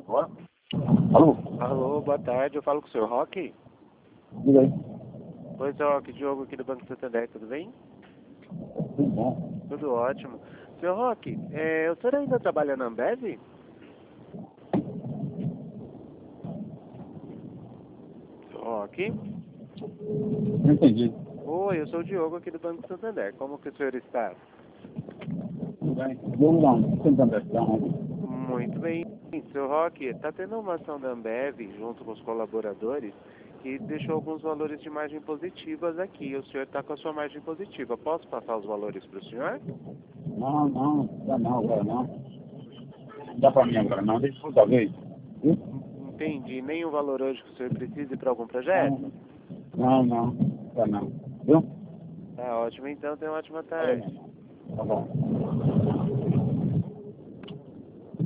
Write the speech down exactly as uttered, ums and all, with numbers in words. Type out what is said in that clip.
Agora? Alô? Alô, boa tarde, eu falo com o senhor Roque? Diga aí. Oi, senhor Roque, Diogo aqui do Banco Santander, tudo bem? Tudo bom? Tudo ótimo. senhor Roque, é, o senhor ainda trabalha na Ambev? senhor Roque? Não entendi. Oi, eu sou o Diogo aqui do Banco Santander, como que o senhor está? Tudo bem. Vamos lá, tentando ajudar onde? Muito bem. senhor Roque, está tendo uma ação da Ambev junto com os colaboradores e deixou alguns valores de margem positivas aqui. O senhor está com a sua margem positiva. Posso passar os valores para o senhor? Não, não, dá não, agora não. Não dá pra mim agora não, deixa eu outra vez. Viu? Entendi. Nenhum valor hoje que o senhor precise para algum projeto? Não, não, não, dá não. Viu? Tá ótimo, então. Tenha uma ótima Valeu, tarde. meu irmão. Tá bom.